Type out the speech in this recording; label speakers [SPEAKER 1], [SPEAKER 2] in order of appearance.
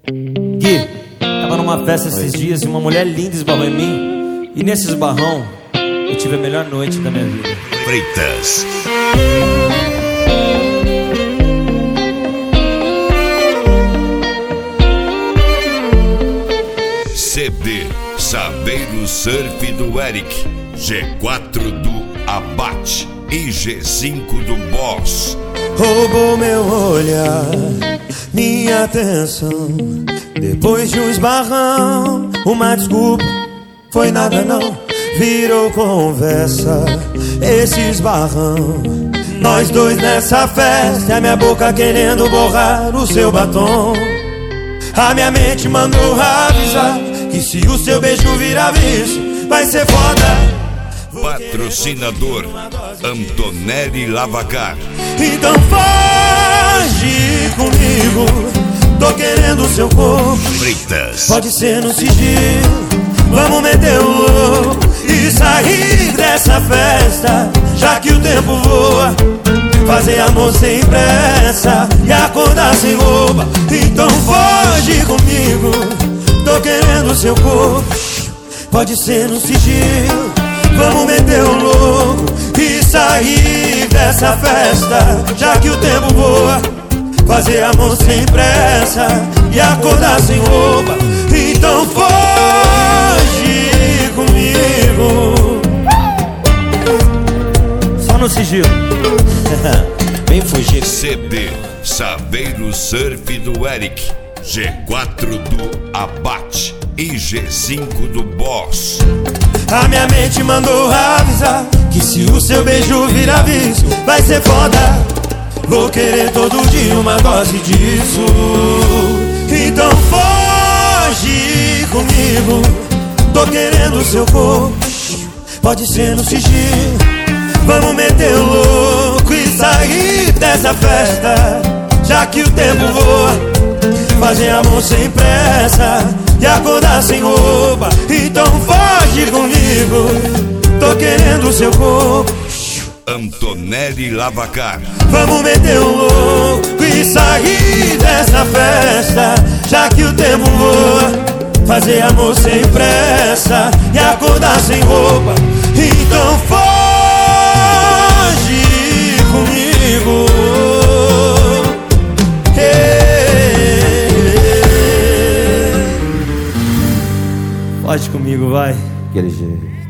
[SPEAKER 1] Gui, tava numa festa esses dias e uma mulher linda esbarrou em mim. E nesse esbarrão, eu tive a melhor noite da minha vida.
[SPEAKER 2] Freitas. CD Saveiro Surf do Eric, G4 do Abate e G5 do Boss.
[SPEAKER 3] Roubou meu olhar, minha atenção. Depois de um esbarrão, uma desculpa, foi nada não. Virou conversa, esse esbarrão. Nós dois nessa festa, a minha boca querendo borrar o seu batom. A minha mente mandou avisar que se o seu beijo virar vício, vai ser foda.
[SPEAKER 2] Patrocinador Antonelli Lavacar.
[SPEAKER 3] Então foge comigo, tô querendo seu corpo.
[SPEAKER 2] Freitas.
[SPEAKER 3] Pode ser no sigilo, vamos meter o louco e sair dessa festa, já que o tempo voa. Fazer amor sem pressa e acordar sem roupa. Então foge comigo, tô querendo seu corpo. Pode ser no sigilo, vamos meter o louco e sair dessa festa, já que o tempo voa. Fazer amor sem pressa e acordar sem roupa. Então foge comigo.
[SPEAKER 1] Só no sigilo. Vem fugir.
[SPEAKER 2] CD Saveiro Surf do Eric, G4 do Abate e G5 do Boss.
[SPEAKER 3] A minha mente mandou avisar que se o seu beijo virar vício, vai ser foda. Vou querer todo dia uma dose disso. Então foge comigo, tô querendo seu corpo. Pode ser no sigilo, vamos meter o louco e sair dessa festa, já que o tempo voa. Fazer amor sem pressa e acordar sem roupa. Então foge comigo, tô querendo seu corpo.
[SPEAKER 2] Antonelli Lavacar.
[SPEAKER 3] Vamos meter o louco e sair dessa festa, já que o tempo voa. Fazer amor sem pressa e acordar sem roupa. Então foge comigo.
[SPEAKER 1] Foge comigo, vai. Aquele jeito.